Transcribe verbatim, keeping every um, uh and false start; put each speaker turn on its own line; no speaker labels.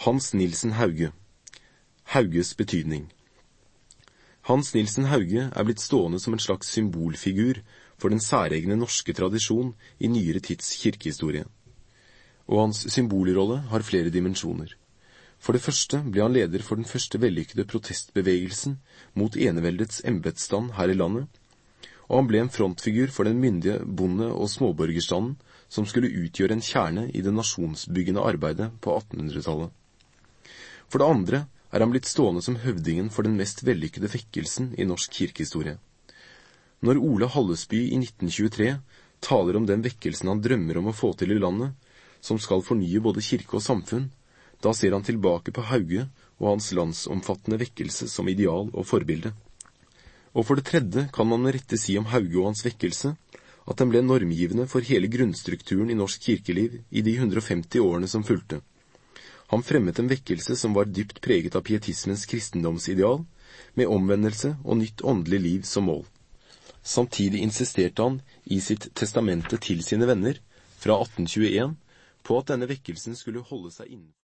Hans Nielsen Hauge. Hauges betydning. Hans Nielsen Hauge er blitt stående som en slags symbolfigur for den særegne norske tradisjon i nyere tids kirkehistorie. Og hans symbolrolle har flere dimensjoner. For det første ble han leder for den første vellykkede protestbevegelsen mot eneveldets embetsstand her i landet, og han ble en frontfigur for den myndige bonde- og småborgerstanden som skulle utgjøre en kjerne i det nasjonsbyggende arbeidet på attenhundretallet. For det andre er han blitt stående som høvdingen for den mest vellykkede vekkelsen i norsk kirkehistorie. Når Ole Hallesby i nitten tjuetre taler om den vekkelsen han drømmer om å få til i landet, som skal fornye både kirke og samfunn, da ser han tilbake på Hauge og hans landsomfattende vekkelse som ideal og forbilde. Og for det tredje kan man med rette si om Hauge og hans vekkelse at den ble normgivende for hele grunnstrukturen i norsk kirkeliv i de hundre og femti årene som fulgte. Han fremmet en vekkelse som var dypt preget av pietismens kristendomsideal, med omvendelse og nytt åndelig liv som mål. Samtidig insisterte han i sitt testamente til sine venner fra atten tjueen på at denne vekkelsen skulle holde seg innen